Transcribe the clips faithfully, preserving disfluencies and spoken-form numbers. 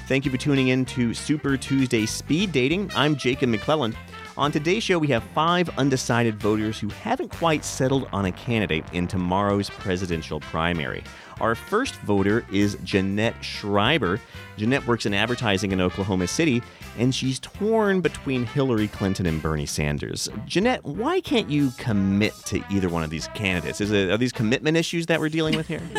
Thank you for tuning in to Super Tuesday Speed Dating. I'm Jacob McClelland. On today's show, we have five undecided voters who haven't quite settled on a candidate in tomorrow's presidential primary. Our first voter is Jeanette Schreiber. Jeanette works in advertising in Oklahoma City, and she's torn between Hillary Clinton and Bernie Sanders. Jeanette, why can't you commit to either one of these candidates? Is it, are these commitment issues that we're dealing with here?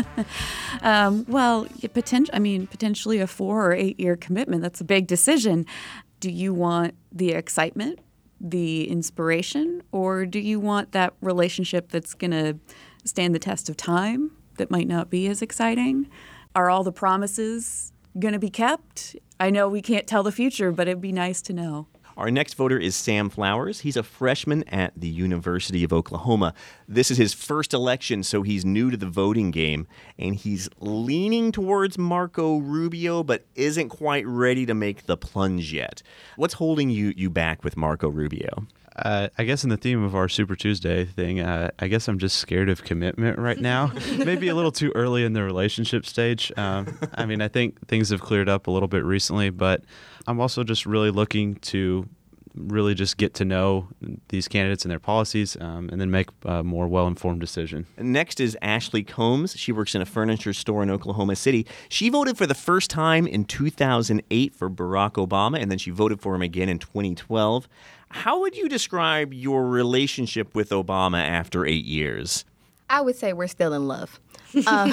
um, well, potent- I mean, potentially a four or eight year commitment. That's a big decision. Do you want the excitement, the inspiration, or do you want that relationship that's going to stand the test of time that might not be as exciting? Are all the promises going to be kept? I know we can't tell the future, but it'd be nice to know. Our next voter is Sam Flowers. He's a freshman at the University of Oklahoma. This is his first election, so he's new to the voting game, and he's leaning towards Marco Rubio, but isn't quite ready to make the plunge yet. What's holding you, you back with Marco Rubio? Uh, I guess in the theme of our Super Tuesday thing, uh, I guess I'm just scared of commitment right now. Maybe a little too early in the relationship stage. Um, I mean, I think things have cleared up a little bit recently, but I'm also just really looking to really just get to know these candidates and their policies um, and then make a more well-informed decision. Next is Ashley Combs. She works in a furniture store in Oklahoma City. She voted for the first time in two thousand eight for Barack Obama, and then she voted for him again in twenty twelve. How would you describe your relationship with Obama after eight years? I would say we're still in love. Um,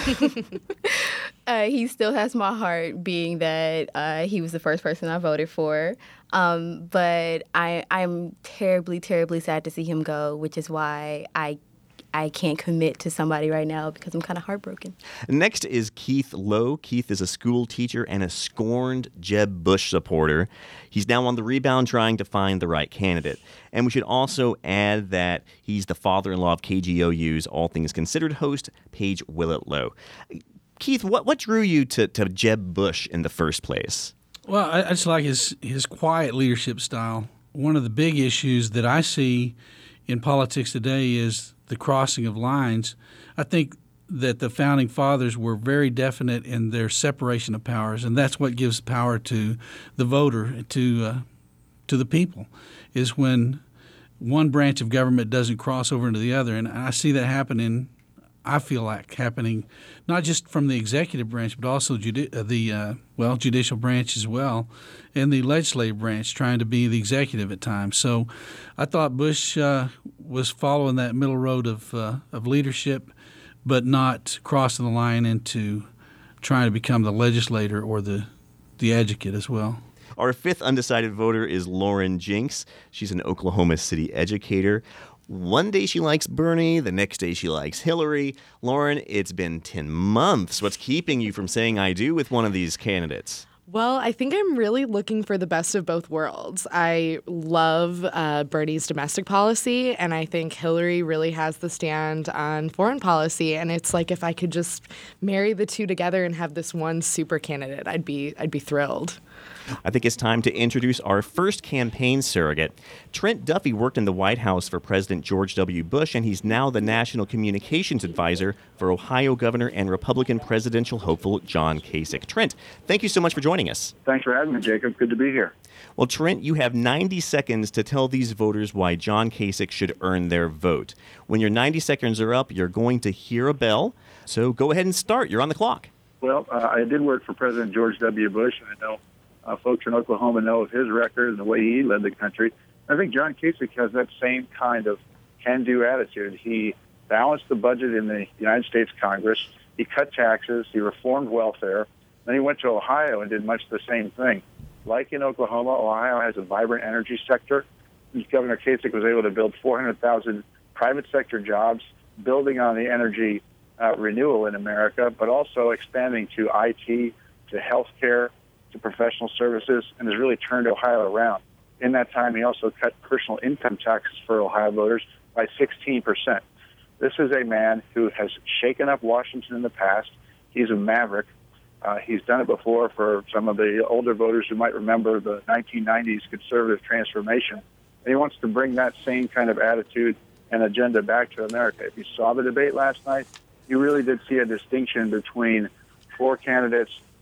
uh, he still has my heart, being that uh, he was the first person I voted for. Um, but I, I'm terribly, terribly sad to see him go, which is why I I can't commit to somebody right now because I'm kind of heartbroken. Next is Keith Lowe. Keith is a school teacher and a scorned Jeb Bush supporter. He's now on the rebound trying to find the right candidate. And we should also add that he's the father-in-law of K G O U's All Things Considered host, Paige Willett Lowe. Keith, what, what drew you to, to Jeb Bush in the first place? Well, I, I just like his, his quiet leadership style. One of the big issues that I see in politics today is the crossing of lines. I think that the founding fathers were very definite in their separation of powers, and that's what gives power to the voter, to uh, to the people, is when one branch of government doesn't cross over into the other. And I see that happening, I feel like happening, not just from the executive branch, but also judi- uh, the uh, well judicial branch as well, and the legislative branch trying to be the executive at times. So I thought Bush uh, was following that middle road of uh, of leadership, but not crossing the line into trying to become the legislator or the the advocate as well. Our fifth undecided voter is Lauren Jinks. She's an Oklahoma City educator. One day she likes Bernie, the next day she likes Hillary. Lauren, it's been ten months. What's keeping you from saying I do with one of these candidates? Well, I think I'm really looking for the best of both worlds. I love uh, Bernie's domestic policy, and I think Hillary really has the stand on foreign policy. And it's like if I could just marry the two together and have this one super candidate, I'd be I'd be thrilled. I think it's time to introduce our first campaign surrogate. Trent Duffy worked in the White House for President George W. Bush, and he's now the National Communications Advisor for Ohio Governor and Republican presidential hopeful John Kasich. Trent, thank you so much for joining us. Thanks for having me, Jacob. Good to be here. Well, Trent, you have ninety seconds to tell these voters why John Kasich should earn their vote. When your ninety seconds are up, you're going to hear a bell. So go ahead and start. You're on the clock. Well, uh, I did work for President George W. Bush, and I know Uh, folks in Oklahoma know of his record and the way he led the country. I think John Kasich has that same kind of can-do attitude. He balanced the budget in the United States Congress. He cut taxes. He reformed welfare. Then he went to Ohio and did much the same thing. Like in Oklahoma, Ohio has a vibrant energy sector. Governor Kasich was able to build four hundred thousand private sector jobs, building on the energy uh, renewal in America, but also expanding to I T, to healthcare, to professional services, and has really turned Ohio around. In that time, he also cut personal income taxes for Ohio voters by sixteen percent. This is a man who has shaken up Washington in the past. He's a maverick. Uh, he's done it before for some of the older voters who might remember the nineteen nineties conservative transformation. And he wants to bring that same kind of attitude and agenda back to America. If you saw the debate last night, you really did see a distinction between four candidates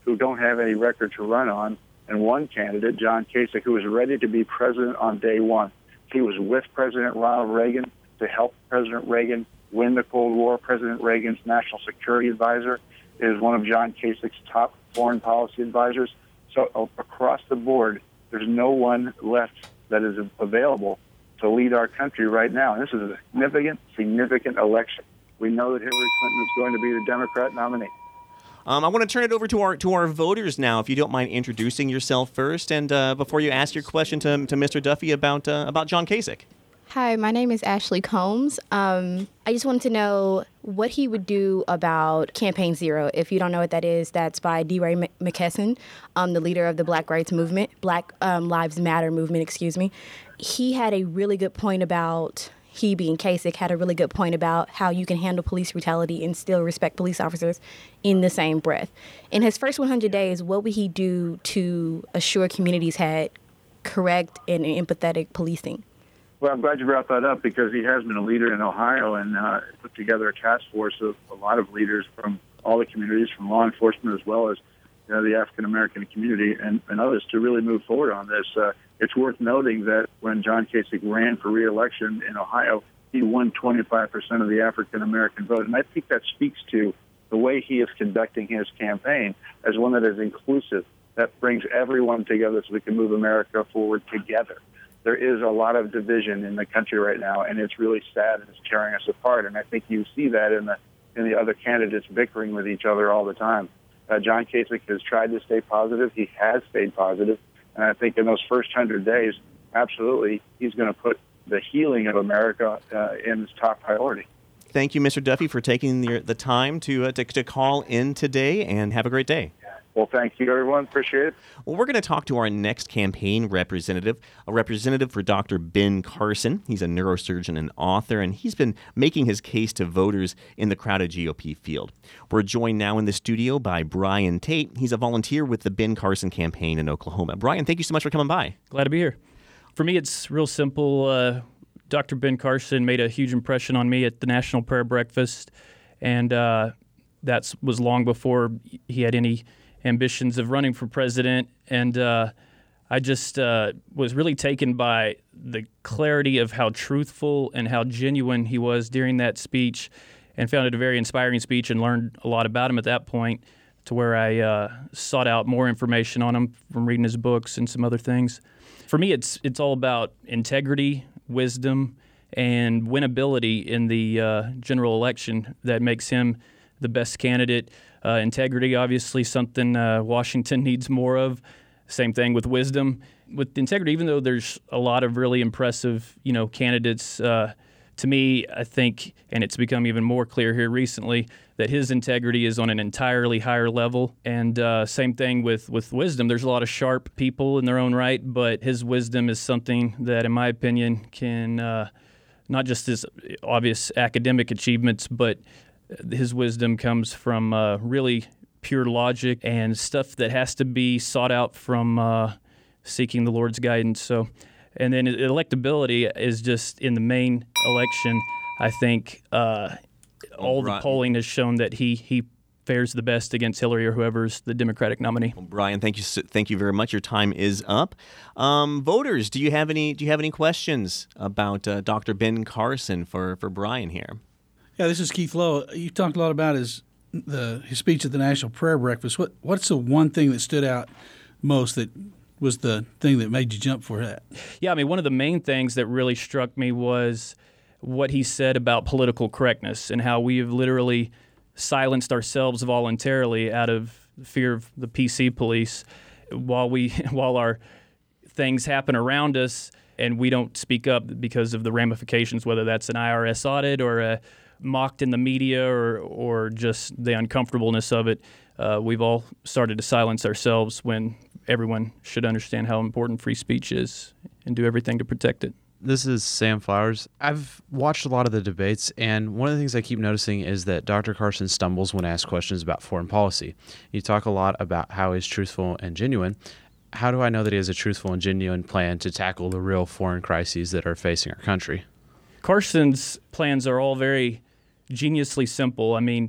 who don't have any record to run on, and one candidate, John Kasich, who was ready to be president on day one. He was with President Ronald Reagan to help President Reagan win the Cold War. President Reagan's national security advisor is one of John Kasich's top foreign policy advisors. So uh, across the board, there's no one left that is available to lead our country right now. And this is a significant, significant election. We know that Hillary Clinton is going to be the Democrat nominee. Um, I want to turn it over to our to our voters now, if you don't mind introducing yourself first, and uh, before you ask your question to to Mister Duffy about uh, about John Kasich. Hi, my name is Ashley Combs. Um, I just wanted to know what he would do about Campaign Zero. If you don't know what that is, that's by D. Ray McKesson, um, the leader of the Black Rights Movement, Black um, Lives Matter movement, excuse me. He had a really good point about, he being Kasich, had a really good point about how you can handle police brutality and still respect police officers in the same breath. In his first one hundred days, what would he do to assure communities had correct and empathetic policing? Well, I'm glad you brought that up because he has been a leader in Ohio and uh, put together a task force of a lot of leaders from all the communities, from law enforcement as well as you know, the African-American community and, and others to really move forward on this. Uh, it's worth noting that when John Kasich ran for re-election in Ohio, he won twenty-five percent of the African-American vote. And I think that speaks to the way he is conducting his campaign as one that is inclusive, that brings everyone together so we can move America forward together. There is a lot of division in the country right now, and it's really sad and it's tearing us apart. And I think you see that in the in the other candidates bickering with each other all the time. Uh, John Kasich has tried to stay positive. He has stayed positive. And I think in those first hundred days, absolutely, he's going to put the healing of America uh, in his top priority. Thank you, Mister Duffy, for taking the, the time to, uh, to to call in today, and have a great day. Well, thank you, everyone. Appreciate it. Well, we're going to talk to our next campaign representative, a representative for Doctor Ben Carson. He's a neurosurgeon and author, and he's been making his case to voters in the crowded G O P field. We're joined now in the studio by Brian Tate. He's a volunteer with the Ben Carson campaign in Oklahoma. Brian, thank you so much for coming by. Glad to be here. For me, it's real simple. Uh, Doctor Ben Carson made a huge impression on me at the National Prayer Breakfast, and uh, that was long before he had any ambitions of running for president, and uh, I just uh, was really taken by the clarity of how truthful and how genuine he was during that speech, and found it a very inspiring speech and learned a lot about him at that point, to where I uh, sought out more information on him from reading his books and some other things. For me, it's it's all about integrity, wisdom, and winnability in the uh, general election that makes him the best candidate. Uh, integrity, obviously, something uh, Washington needs more of. Same thing with wisdom. With integrity, even though there's a lot of really impressive, you know, candidates, uh, to me, I think, and it's become even more clear here recently, that his integrity is on an entirely higher level. And uh, same thing with, with wisdom. There's a lot of sharp people in their own right, but his wisdom is something that, in my opinion, can uh, not just his obvious academic achievements, but his wisdom comes from uh, really pure logic and stuff that has to be sought out from uh, seeking the Lord's guidance. So, and then electability is just in the main election. I think uh, all the polling has shown that he he fares the best against Hillary or whoever's the Democratic nominee. Well, Brian, thank you, thank you very much. Your time is up. Um, voters, do you have any do you have any questions about uh, Doctor Ben Carson for for Brian here? Yeah, this is Keith Lowe. You talked a lot about his the his speech at the National Prayer Breakfast. What what's the one thing that stood out most that was the thing that made you jump for that? Yeah, I mean, one of the main things that really struck me was what he said about political correctness and how we have literally silenced ourselves voluntarily out of fear of the P C police while we while our things happen around us and we don't speak up because of the ramifications, whether that's an I R S audit or a mocked in the media or or just the uncomfortableness of it. Uh, we've all started to silence ourselves when everyone should understand how important free speech is and do everything to protect it. This is Sam Flowers. I've watched a lot of the debates, and one of the things I keep noticing is that Doctor Carson stumbles when asked questions about foreign policy. You talk a lot about how he's truthful and genuine. How do I know that he has a truthful and genuine plan to tackle the real foreign crises that are facing our country? Carson's plans are all very geniusly simple. I mean,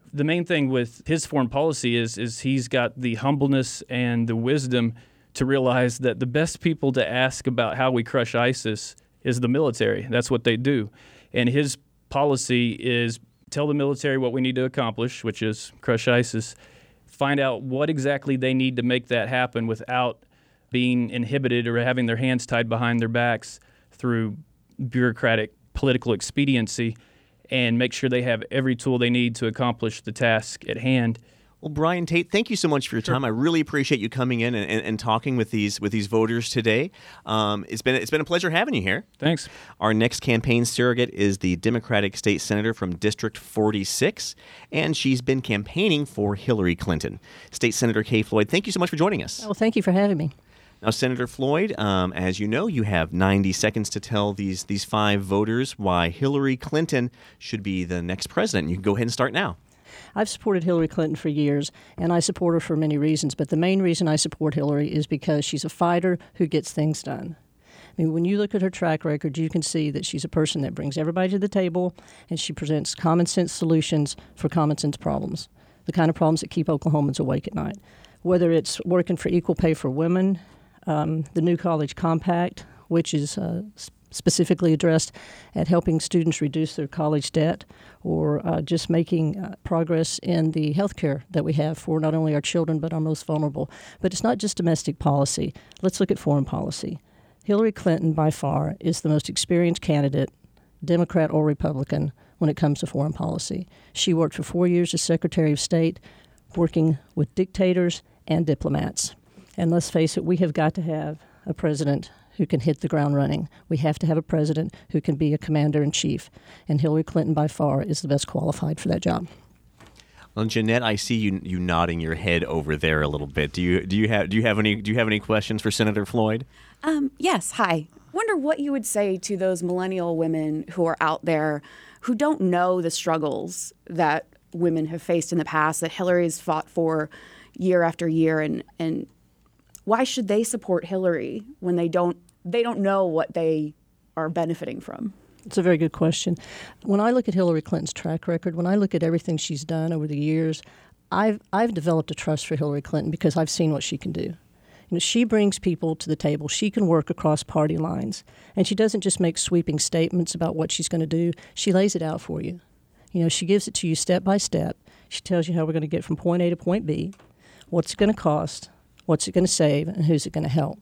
the main thing with his foreign policy is is he's got the humbleness and the wisdom to realize that the best people to ask about how we crush ISIS is the military. That's what they do. And his policy is tell the military what we need to accomplish, which is crush ISIS, find out what exactly they need to make that happen without being inhibited or having their hands tied behind their backs through bureaucratic political expediency, and make sure they have every tool they need to accomplish the task at hand. Well, Brian Tate, thank you so much for your time. I really appreciate you coming in and, and, and talking with these with these voters today. Um, it's been it's been a pleasure having you here. Thanks. Our next campaign surrogate is the Democratic State Senator from District forty-six, and she's been campaigning for Hillary Clinton. State Senator Kay Floyd, thank you so much for joining us. Well, thank you for having me. Now, Senator Floyd, um, as you know, you have ninety seconds to tell these these five voters why Hillary Clinton should be the next president. You can go ahead and start now. I've supported Hillary Clinton for years, and I support her for many reasons. But the main reason I support Hillary is because she's a fighter who gets things done. I mean, when you look at her track record, you can see that she's a person that brings everybody to the table, and she presents common sense solutions for common sense problems, the kind of problems that keep Oklahomans awake at night. Whether it's working for equal pay for women, um, the New College Compact, which is uh, specifically addressed at helping students reduce their college debt, or uh, just making uh, progress in the health care that we have for not only our children but our most vulnerable. But it's not just domestic policy. Let's look at foreign policy. Hillary Clinton, by far, is the most experienced candidate, Democrat or Republican, when it comes to foreign policy. She worked for four years as Secretary of State, working with dictators and diplomats. And let's face it, we have got to have a president who can hit the ground running. We have to have a president who can be a commander-in-chief. And Hillary Clinton, by far, is the best qualified for that job. Well, Jeanette, I see you you nodding your head over there a little bit. Do you do you have do you have any do you have any questions for Senator Floyd? Um, yes. Hi. Wonder what you would say to those millennial women who are out there who don't know the struggles that women have faced in the past, that Hillary's fought for year after year, and and why should they support Hillary when they don't they don't know what they are benefiting from? It's a very good question. When I look at Hillary Clinton's track record, when I look at everything she's done over the years, I've I've developed a trust for Hillary Clinton because I've seen what she can do. You know, she brings people to the table. She can work across party lines, and she doesn't just make sweeping statements about what she's going to do. She lays it out for you. You know, she gives it to you step by step. She tells you how we're going to get from point A to point B, what's it going to cost, what's it going to save, and who's it going to help.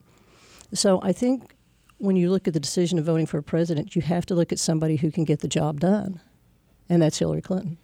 So I think when you look at the decision of voting for a president, you have to look at somebody who can get the job done, and that's Hillary Clinton.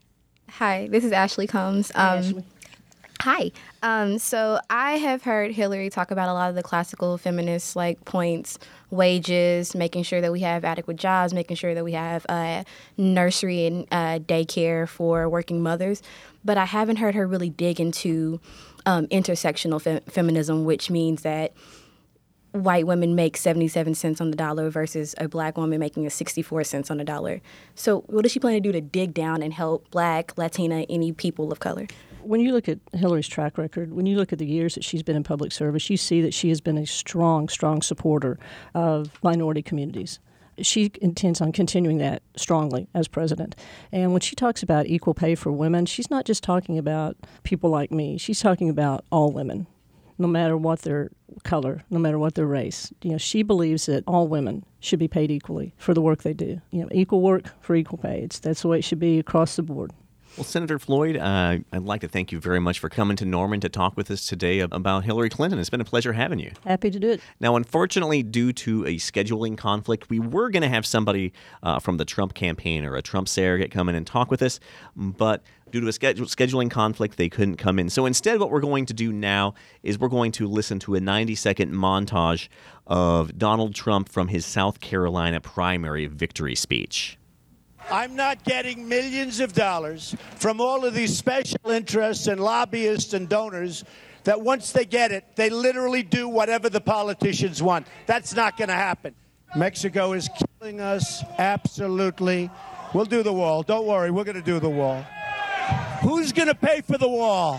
Hi, this is Ashley Combs. Um, Hi, Ashley. Hi. Um, so I have heard Hillary talk about a lot of the classical feminist like points, wages, making sure that we have adequate jobs, making sure that we have uh, nursery and uh, daycare for working mothers. But I haven't heard her really dig into um, intersectional fe- feminism, which means that white women make seventy-seven cents on the dollar versus a black woman making a sixty-four cents on the dollar. So what does she plan to do to dig down and help black, Latina, any people of color? When you look at Hillary's track record, when you look at the years that she's been in public service, you see that she has been a strong, strong supporter of minority communities. She intends on continuing that strongly as president. And when she talks about equal pay for women, she's not just talking about people like me. She's talking about all women, no matter what their color, no matter what their race. You know, she believes that all women should be paid equally for the work they do. You know, equal work for equal pay. It's, that's the way it should be across the board. Well, Senator Floyd, uh, I'd like to thank you very much for coming to Norman to talk with us today about Hillary Clinton. It's been a pleasure having you. Happy to do it. Now, unfortunately, due to a scheduling conflict, we were going to have somebody uh, from the Trump campaign or a Trump surrogate come in and talk with us, but due to a schedule- scheduling conflict, they couldn't come in. So instead, what we're going to do now is we're going to listen to a ninety-second montage of Donald Trump from his South Carolina primary victory speech. I'm not getting millions of dollars from all of these special interests and lobbyists and donors that once they get it, they literally do whatever the politicians want. That's not going to happen. Mexico is killing us, absolutely. We'll do the wall. Don't worry, we're going to do the wall. Who's going to pay for the wall?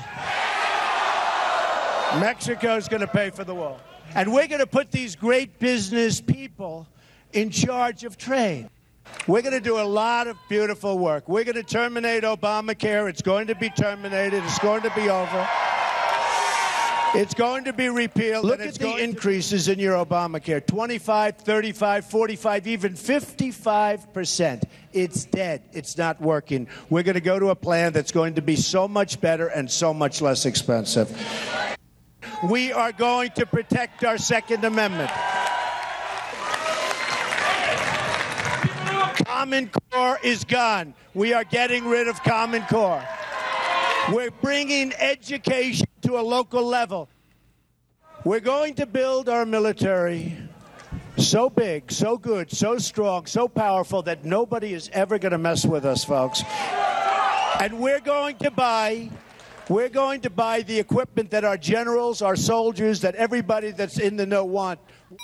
Mexico's going to pay for the wall. And we're going to put these great business people in charge of trade. We're going to do a lot of beautiful work. We're going to terminate Obamacare. It's going to be terminated. It's going to be over. It's going to be repealed. Look at the increases in your Obamacare. twenty-five, thirty-five, forty-five, even fifty-five percent. It's dead. It's not working. We're going to go to a plan that's going to be so much better and so much less expensive. We are going to protect our Second Amendment. Common Core is gone. We are getting rid of Common Core. We're bringing education to a local level. We're going to build our military so big, so good, so strong, so powerful that nobody is ever going to mess with us, folks. And we're going to buy, we're going to buy the equipment that our generals, our soldiers, that everybody that's in the know want.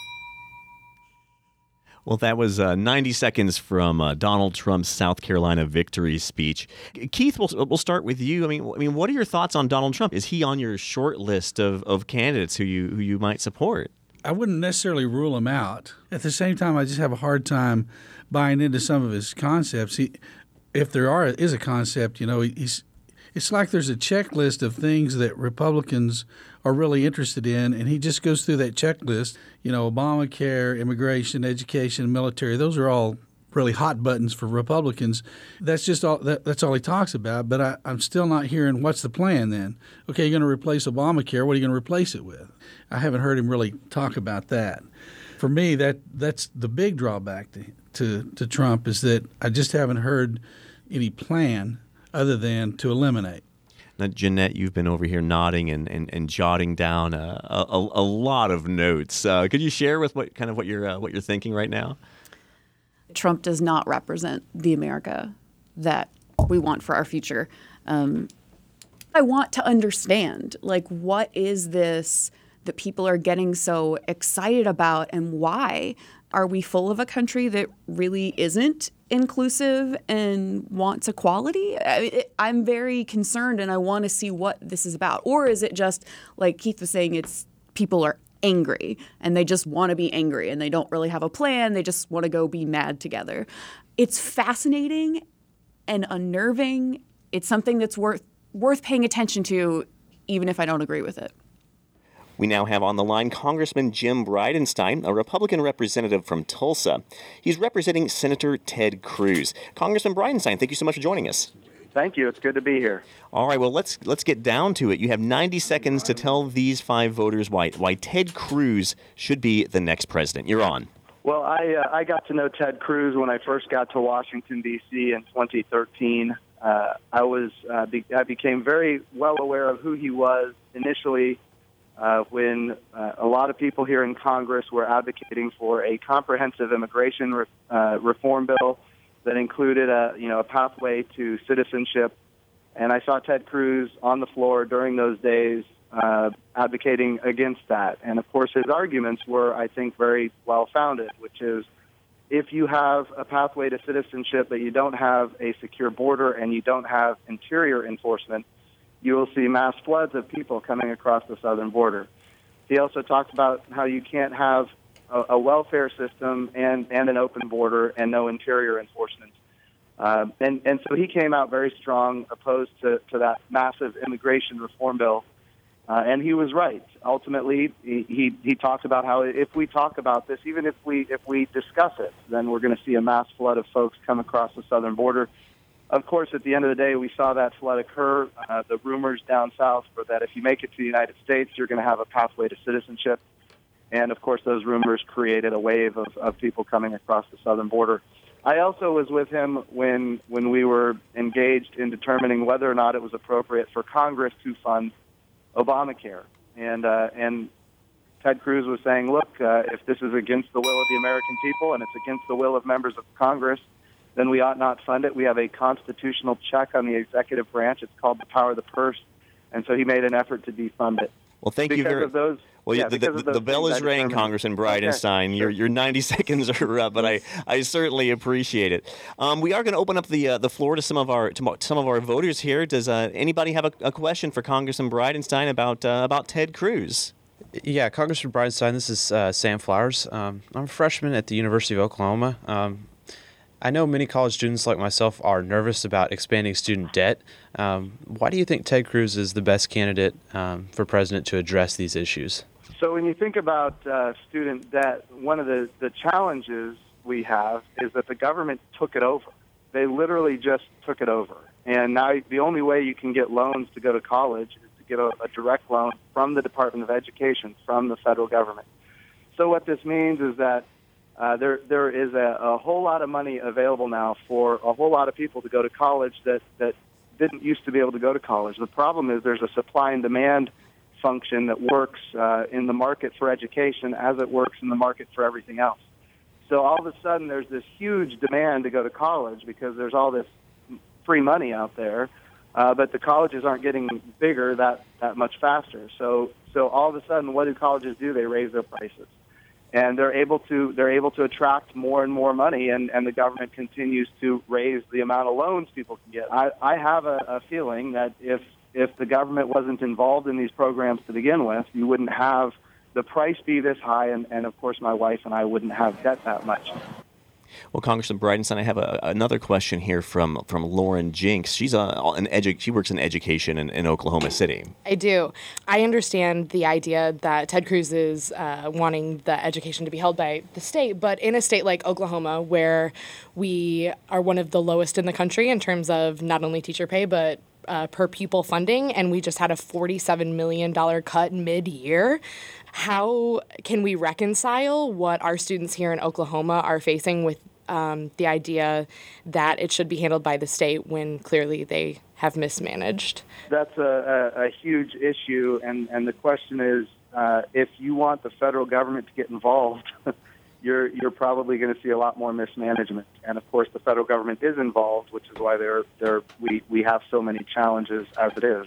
Well, that was uh, ninety seconds from uh, Donald Trump's South Carolina victory speech. Keith, we'll, we'll start with you. I mean, I mean, what are your thoughts on Donald Trump? Is he on your short list of, of candidates who you who you might support? I wouldn't necessarily rule him out. At the same time, I just have a hard time buying into some of his concepts. He, if there are is a concept, you know, he's it's like there's a checklist of things that Republicans are really interested in, and he just goes through that checklist. You know, Obamacare, immigration, education, military, those are all really hot buttons for Republicans. That's just all that, that's all he talks about, but I, I'm still not hearing what's the plan then. Okay, you're going to replace Obamacare. What are you going to replace it with? I haven't heard him really talk about that. For me, that that's the big drawback to, to, to Trump is that I just haven't heard any plan other than to eliminate. Now, Jeanette, you've been over here nodding and, and, and jotting down a, a, a lot of notes. Uh, could you share with what kind of what you're uh, what you're thinking right now? Trump does not represent the America that we want for our future. Um, I want to understand, like, what is this that people are getting so excited about, and why? Are we full of a country that really isn't inclusive and wants equality? I, I'm very concerned, and I want to see what this is about. Or is it just, like Keith was saying, it's people are angry, and they just want to be angry, and they don't really have a plan. They just want to go be mad together. It's fascinating and unnerving. It's something that's worth worth paying attention to, even if I don't agree with it. We now have on the line Congressman Jim Bridenstine, a Republican representative from Tulsa. He's representing Senator Ted Cruz. Congressman Bridenstine, thank you so much for joining us. Thank you. It's good to be here. All right, well, let's let's get down to it. You have ninety seconds to tell these five voters why why Ted Cruz should be the next president. You're on. Well, I uh, I got to know Ted Cruz when I first got to Washington, D C in twenty thirteen. Uh, I was uh, be- I became very well aware of who he was initially uh, when uh, a lot of people here in Congress were advocating for a comprehensive immigration re- uh, reform bill that included a you know a pathway to citizenship. And I saw Ted Cruz on the floor during those days uh, advocating against that. And, of course, his arguments were, I think, very well-founded, which is if you have a pathway to citizenship but you don't have a secure border and you don't have interior enforcement, you will see mass floods of people coming across the southern border. He also talked about how you can't have a, a welfare system and, and an open border and no interior enforcement. Uh, and, and so he came out very strong, opposed to, to that massive immigration reform bill. Uh, and he was right. Ultimately, he, he, he talked about how if we talk about this, even if we if we discuss it, then we're going to see a mass flood of folks come across the southern border. Of course, at the end of the day, we saw that flood occur. Uh, the rumors down south were that if you make it to the United States, you're going to have a pathway to citizenship. And, of course, those rumors created a wave of, of people coming across the southern border. I also was with him when when we were engaged in determining whether or not it was appropriate for Congress to fund Obamacare. And uh, and Ted Cruz was saying, look, uh, if this is against the will of the American people and it's against the will of members of Congress, then we ought not fund it. We have a constitutional check on the executive branch. It's called the power of the purse. And so he made an effort to defund it. Well, thank because you very of those. Well, yeah, the, the, the, the bell is ringing, Congressman Bridenstine. Okay. Your your ninety seconds are up, but I, I certainly appreciate it. Um, we are going to open up the uh, the floor to some of our to some of our voters here. Does uh, anybody have a, a question for Congressman Bridenstine about uh, about Ted Cruz? Yeah, Congressman Bridenstine, this is uh, Sam Flowers. Um, I'm a freshman at the University of Oklahoma. Um, I know many college students like myself are nervous about expanding student debt. Um, why do you think Ted Cruz is the best candidate um, for president to address these issues? So when you think about uh, student debt, one of the, the challenges we have is that the government took it over. They literally just took it over. And now the only way you can get loans to go to college is to get a, a direct loan from the Department of Education, from the federal government. So what this means is that uh, there there is a, a whole lot of money available now for a whole lot of people to go to college that, that didn't used to be able to go to college. The problem is there's a supply and demand function that works uh, in the market for education as it works in the market for everything else. So all of a sudden there's this huge demand to go to college because there's all this free money out there, uh, but the colleges aren't getting bigger that, that much faster. So so all of a sudden, what do colleges do? They raise their prices, and they're able to they're able to attract more and more money, and, and the government continues to raise the amount of loans people can get. I, I have a, a feeling that if if the government wasn't involved in these programs to begin with, you wouldn't have the price be this high, and, and of course my wife and I wouldn't have debt that much. Well, Congressman Bridenstine, I have a, another question here from, from Lauren Jinks. She's a, an edu- she works in education in, in Oklahoma City. I do. I understand the idea that Ted Cruz is uh, wanting the education to be held by the state, but in a state like Oklahoma, where we are one of the lowest in the country in terms of not only teacher pay, but uh, per pupil funding, and we just had a forty-seven million dollars cut mid-year, how can we reconcile what our students here in Oklahoma are facing with um, the idea that it should be handled by the state when clearly they have mismanaged? That's a, a, a huge issue, and, and the question is, uh, if you want the federal government to get involved, you're you're probably going to see a lot more mismanagement. And of course, the federal government is involved, which is why they're, they're, we, we have so many challenges as it is.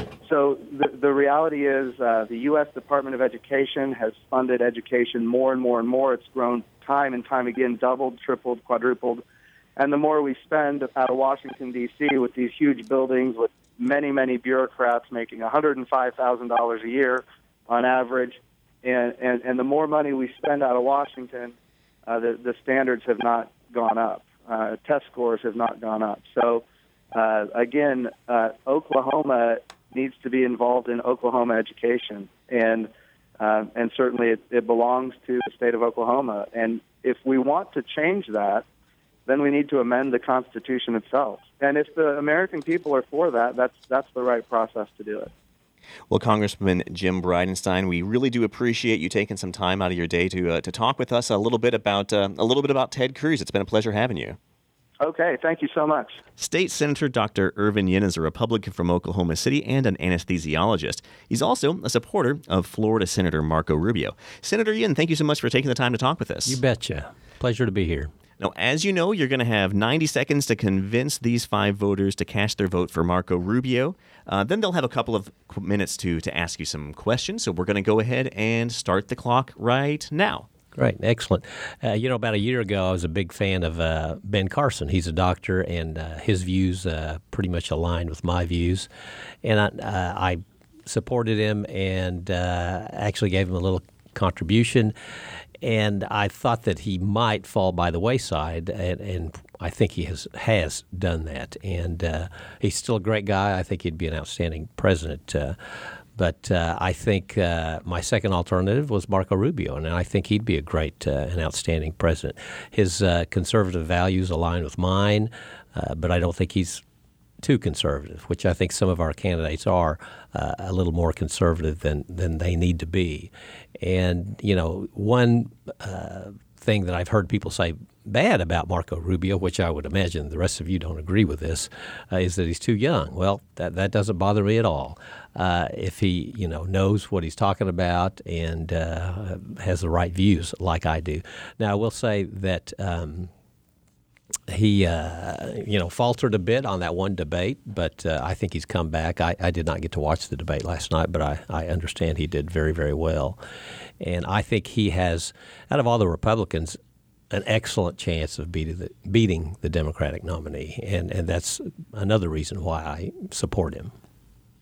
So the, the reality is uh, the U S Department of Education has funded education more and more and more. It's grown time and time again, doubled, tripled, quadrupled. And the more we spend out of Washington, D C, with these huge buildings with many, many bureaucrats making one hundred five thousand dollars a year on average, and, and, and the more money we spend out of Washington, uh, the, the standards have not gone up. Uh, test scores have not gone up. So, uh, again, uh, Oklahoma needs to be involved in Oklahoma education, and uh, and certainly it, it belongs to the state of Oklahoma. And if we want to change that, then we need to amend the Constitution itself. And if the American people are for that, that's that's the right process to do it. Well, Congressman Jim Bridenstine, we really do appreciate you taking some time out of your day to uh, to talk with us a little bit about uh, a little bit about Ted Cruz. It's been a pleasure having you. Okay, thank you so much. State Senator Doctor Irvin Yin is a Republican from Oklahoma City and an anesthesiologist. He's also a supporter of Florida Senator Marco Rubio. Senator Yin, thank you so much for taking the time to talk with us. You betcha. Pleasure to be here. Now, as you know, you're going to have ninety seconds to convince these five voters to cast their vote for Marco Rubio. Uh, then they'll have a couple of minutes to, to ask you some questions. So we're going to go ahead and start the clock right now. Great, excellent. Uh, you know, about a year ago, I was a big fan of uh, Ben Carson. He's a doctor, and uh, his views uh, pretty much aligned with my views. And I, uh, I supported him and uh, actually gave him a little contribution. And I thought that he might fall by the wayside, and, and I think he has has done that. And uh, he's still a great guy. I think he'd be an outstanding president. Uh, But uh, I think uh, my second alternative was Marco Rubio, and I think he'd be a great uh, and outstanding president. His uh, conservative values align with mine, uh, but I don't think he's too conservative, which I think some of our candidates are uh, a little more conservative than, than they need to be. And, you know, one uh, thing that I've heard people say bad about Marco Rubio, which I would imagine the rest of you don't agree with this, uh, is that he's too young. Well, that that doesn't bother me at all. Uh, if he, you know, knows what he's talking about and uh, has the right views like I do. Now, I will say that um, he, uh, you know, faltered a bit on that one debate, but uh, I think he's come back. I, I did not get to watch the debate last night, but I, I understand he did very, very well. And I think he has, out of all the Republicans, an excellent chance of beating the, beating the Democratic nominee, and, and that's another reason why I support him.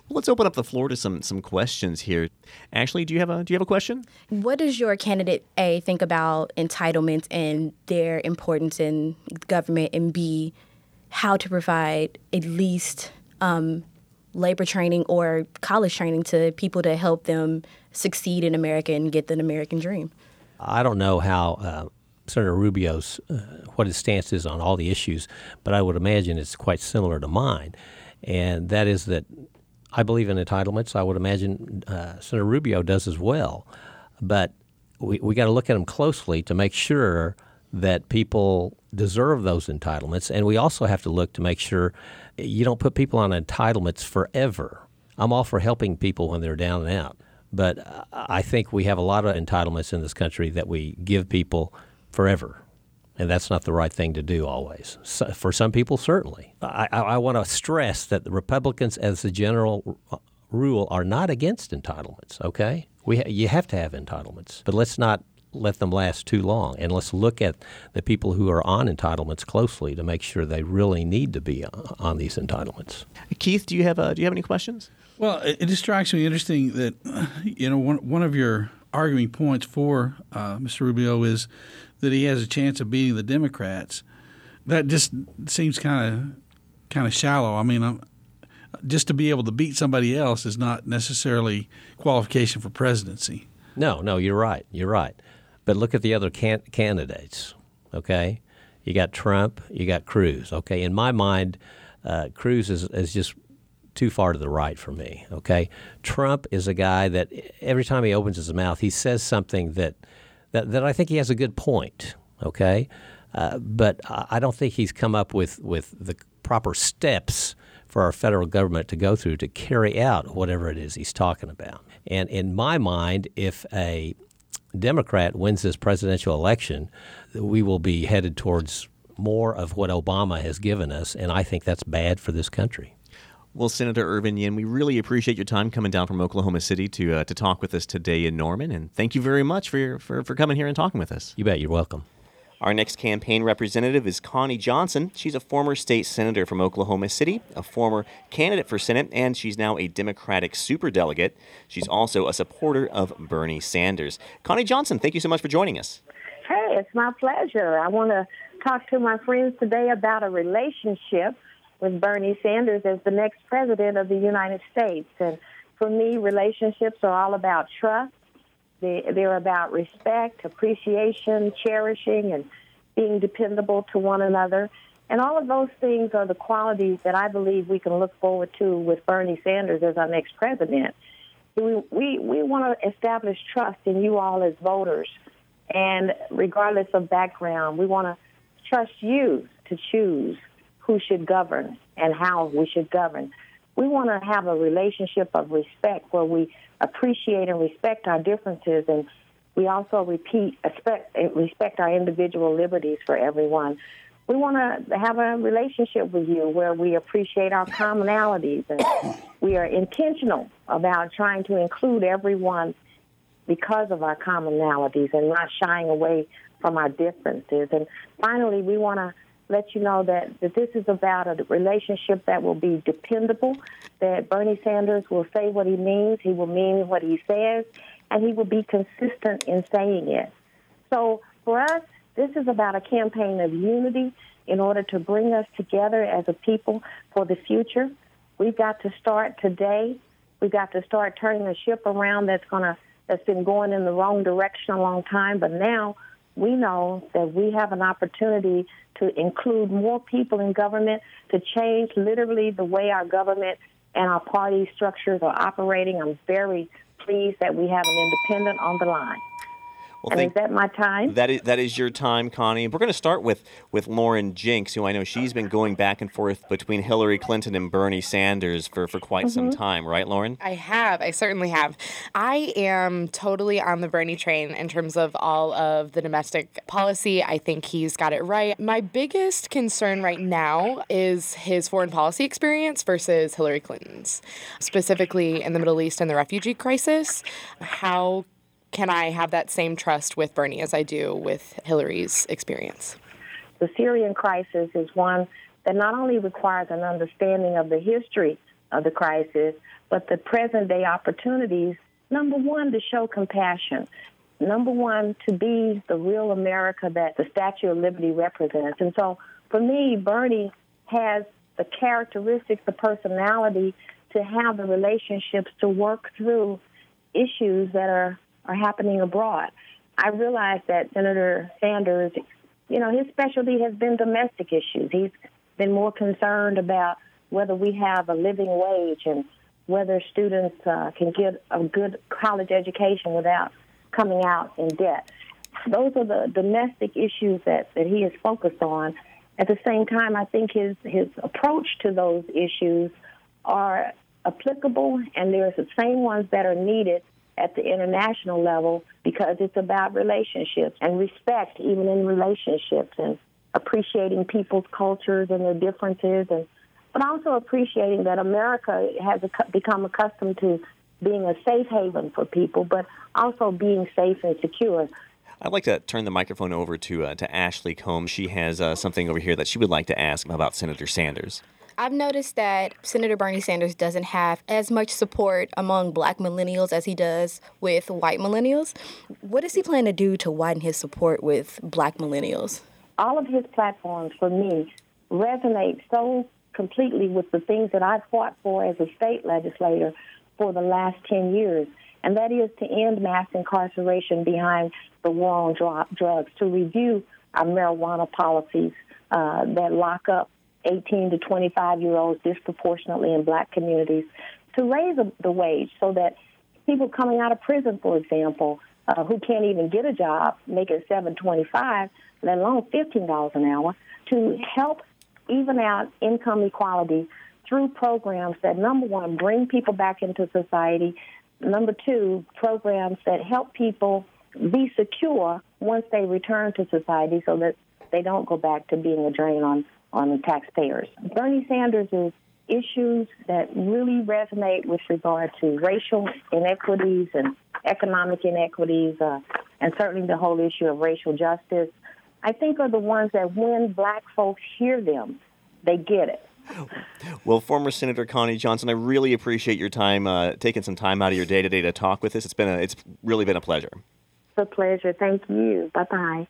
Well, let's open up the floor to some some questions here. Ashley, do you have a do you have a question? What does your candidate A think about entitlements and their importance in government, and B, how to provide at least um, labor training or college training to people to help them succeed in America and get the American dream? I don't know how uh, Senator Rubio's, uh, what his stance is on all the issues, but I would imagine it's quite similar to mine. And that is that I believe in entitlements. I would imagine uh, Senator Rubio does as well. But we, we got to look at them closely to make sure that people deserve those entitlements. And we also have to look to make sure you don't put people on entitlements forever. I'm all for helping people when they're down and out. But I think we have a lot of entitlements in this country that we give people forever. And that's not the right thing to do always. So for some people, certainly. I, I, I want to stress that the Republicans, as a general rule, are not against entitlements, okay? We ha- you have to have entitlements. But let's not let them last too long. And let's look at the people who are on entitlements closely to make sure they really need to be on, on these entitlements. Keith, do you have a, do you have any questions? Well, it, it just strikes me interesting that, you know, one, one of your arguing points for uh, Mister Rubio is that he has a chance of beating the Democrats. That just seems kind of kind of shallow. I mean, I'm, just to be able to beat somebody else is not necessarily qualification for presidency. No, no, you're right. You're right. But look at the other can- candidates, okay? You got Trump, you got Cruz, okay? In my mind, uh, Cruz is, is just too far to the right for me, okay? Trump is a guy that every time he opens his mouth, he says something that that, that I think he has a good point, okay? Uh, but I don't think he's come up with, with the proper steps for our federal government to go through to carry out whatever it is he's talking about. And in my mind, if a Democrat wins this presidential election, we will be headed towards more of what Obama has given us, and I think that's bad for this country. Well, Senator Irvin Yin, we really appreciate your time coming down from Oklahoma City to uh, to talk with us today in Norman, and thank you very much for, your, for for coming here and talking with us. You bet. You're welcome. Our next campaign representative is Connie Johnson. She's a former state senator from Oklahoma City, a former candidate for Senate, and she's now a Democratic superdelegate. She's also a supporter of Bernie Sanders. Connie Johnson, thank you so much for joining us. Hey, it's my pleasure. I want to talk to my friends today about a relationship with Bernie Sanders as the next president of the United States. And for me, relationships are all about trust. They, they're about respect, appreciation, cherishing, and being dependable to one another. And all of those things are the qualities that I believe we can look forward to with Bernie Sanders as our next president. We, we, we want to establish trust in you all as voters. And regardless of background, we want to trust you to choose who should govern and how we should govern. We want to have a relationship of respect where we appreciate and respect our differences, and we also repeat, respect, respect our individual liberties for everyone. We want to have a relationship with you where we appreciate our commonalities, and we are intentional about trying to include everyone because of our commonalities and not shying away from our differences. And finally, we want to let you know that, that this is about a relationship that will be dependable, that Bernie Sanders will say what he means, he will mean what he says, and he will be consistent in saying it. So for us, this is about a campaign of unity in order to bring us together as a people for the future. We've got to start today. We've got to start turning a ship around that's gonna that's been going in the wrong direction a long time, but now we know that we have an opportunity to include more people in government, to change literally the way our government and our party structures are operating. I'm very pleased that we have an independent on the line. Well, and thank, is that my time? That is, that is your time, Connie. We're going to start with, with Lauren Jinks, who I know she's been going back and forth between Hillary Clinton and Bernie Sanders for, for quite mm-hmm. some time. Right, Lauren? I have. I certainly have. I am totally on the Bernie train in terms of all of the domestic policy. I think he's got it right. My biggest concern right now is his foreign policy experience versus Hillary Clinton's, specifically in the Middle East and the refugee crisis. How can I have that same trust with Bernie as I do with Hillary's experience? The Syrian crisis is one that not only requires an understanding of the history of the crisis, but the present day opportunities, number one, to show compassion. Number one, to be the real America that the Statue of Liberty represents. And so for me, Bernie has the characteristics, the personality to have the relationships to work through issues that are, are happening abroad. I realize that Senator Sanders, you know, his specialty has been domestic issues. He's been more concerned about whether we have a living wage and whether students uh, can get a good college education without coming out in debt. Those are the domestic issues that, that he is focused on. At the same time, I think his, his approach to those issues are applicable, and there's the same ones that are needed at the international level because it's about relationships and respect, even in relationships, and appreciating people's cultures and their differences, and but also appreciating that America has become accustomed to being a safe haven for people, but also being safe and secure. I'd like to turn the microphone over to uh, to Ashley Combs. She has uh, something over here that she would like to ask about Senator Sanders. I've noticed that Senator Bernie Sanders doesn't have as much support among black millennials as he does with white millennials. What does he plan to do to widen his support with black millennials? All of his platforms, for me, resonate so completely with the things that I've fought for as a state legislator for the last ten years, and that is to end mass incarceration behind the war on dr- drugs, to review our marijuana policies uh, that lock up eighteen to twenty-five-year-olds disproportionately in black communities, to raise a, the wage so that people coming out of prison, for example, uh, who can't even get a job, make it seven twenty-five, let alone fifteen dollars an hour, to help even out income equality through programs that, number one, bring people back into society, number two, programs that help people be secure once they return to society so that they don't go back to being a drain on on the taxpayers. Bernie Sanders' issues that really resonate with regard to racial inequities and economic inequities, uh, and certainly the whole issue of racial justice, I think are the ones that when black folks hear them, they get it. Well, former Senator Connie Johnson, I really appreciate your time, uh, taking some time out of your day today to talk with us. It's been a, it's really been a pleasure. It's a pleasure. Thank you. Bye-bye.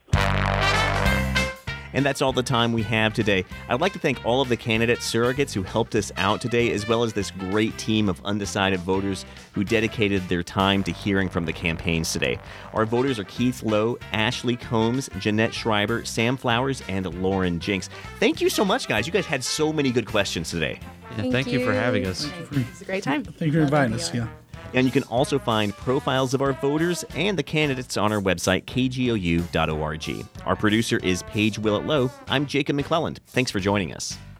And that's all the time we have today. I'd like to thank all of the candidate surrogates who helped us out today, as well as this great team of undecided voters who dedicated their time to hearing from the campaigns today. Our voters are Keith Lowe, Ashley Combs, Jeanette Schreiber, Sam Flowers, and Lauren Jinks. Thank you so much, guys. You guys had so many good questions today. Yeah, thank, thank you. you for having us. It was a great time. Thank you for inviting us. Yeah. And you can also find profiles of our voters and the candidates on our website, k g o u dot org. Our producer is Paige Willett Lowe. I'm Jacob McClelland. Thanks for joining us.